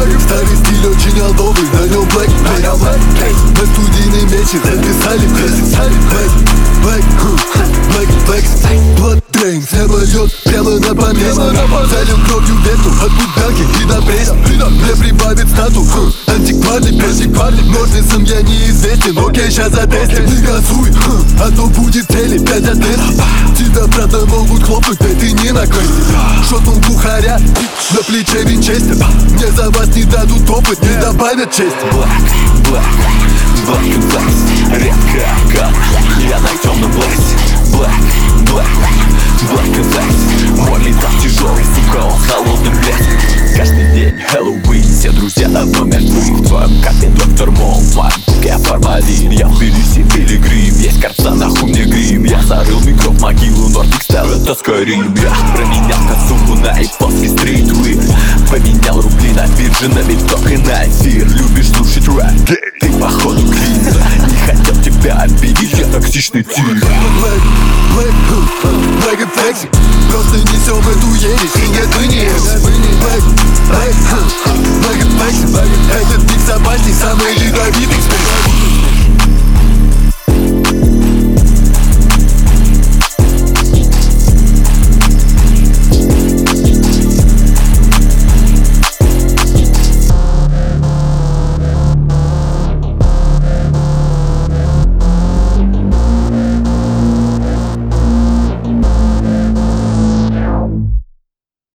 Старый стиль очень алдовый, на нем black face. На студийный вечер записали black. Blood train, с неба льет прямо на помест. Залил кровью ветку от буданки и до пресса. Мне прибавит стату антикварный персик. Ножницам я неизвестен, окей, щас затестим. Не газуй, а то будет цели 5 от 10. Тебя, брата, могут хлопнуть, да ты не на квесте. Шотнул бухаря, на плече винчестер. Мне за вас не дадут опыт, не добавят честь. Black and Black, редко кадр, я на темном блэсе. Black and Black, мой металл тяжелый, сука, он холодным блеском. Каждый день Хэллоуин, все друзья давно мертвы. В твоем капе доктор Мол, в моем буке формалин. Я в Тбилиси пилигрим, есть карта, нахуй мне грим. Я зарыл микро в могилу, Нордик стал это Скайрим. Я променял косуху на японский стритвир. Поменял рубли на бирже, на биток и на эфир. Любишь слушать рэп? Ты походу клин. Не хотел тебя обидеть, я токсичный тип. Black and flexi, просто несем эту ересь, и нет, и нет.